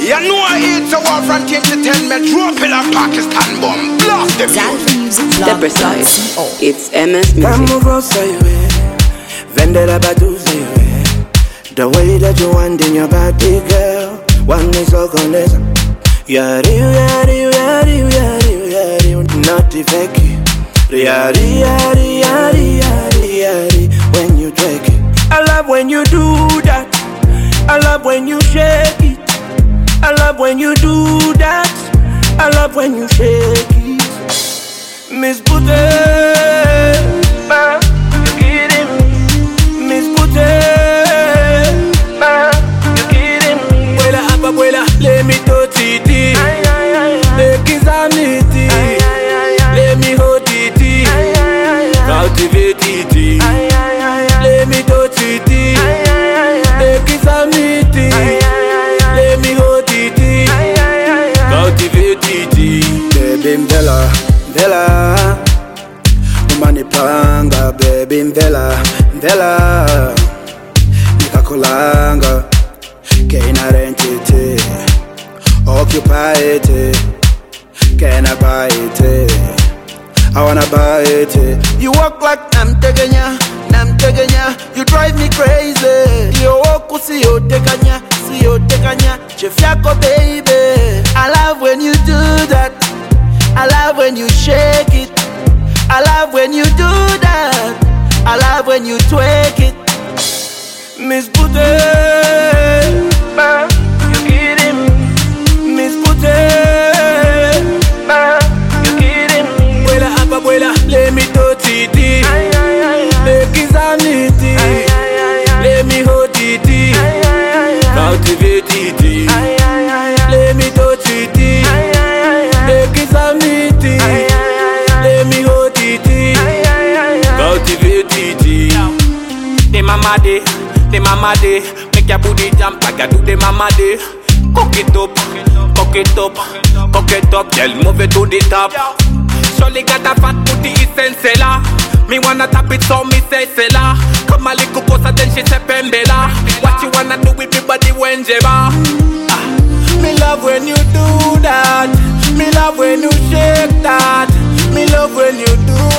You know it's a war from king to 10 men. Drop in a Pakistan bomb. Blast them. Step aside. It's MS Music. Vendetta Baduzi. The way that you want in your body, girl. One is all gonna. Yari, yari, yari, yari, yari. Not the fake. Yari, yari, yari, yari, yari. When you take it. I love when you do that. I love when you shake it. I love when you do that. I love when you shake it. Miss Booty, you kidding me? Miss Booty, you kidding me? Abuela, let me touch it. Let kiss on it. Let me hold it. Cultivate it. Let me touch it. Let kiss on it. Let me hold it. Cultivate it. Baby Mvela, Mvela. Umani panga, baby Mvela, Mvela. Nikakulanga. Can I rent it? Occupy it. Can I buy it? I wanna buy it. You walk like I'm taking ya. You drive me crazy. You walk see you tekanya. Chef yako baby. I love when you do that. I love when you shake it. I love when you do that. I love when you twerk it. Miss Booty, you kidding me? Miss Booty, you kidding me? Abuela, let me touch it. Let kiss on it. Let me hold it. Cultivate it. Let me touch it. Let kiss on it. Let me hold it. Cultivate it. The mama day, make your booty jump like I do the mama day. Cock it up, girl, move it to the top. Surely got a fat booty essential. Me wanna tap it so me say sela. Come a little closer then she say pembela. What you wanna do with me body when jeba? Me love when you do that. Me love when you shake that. Me love when you do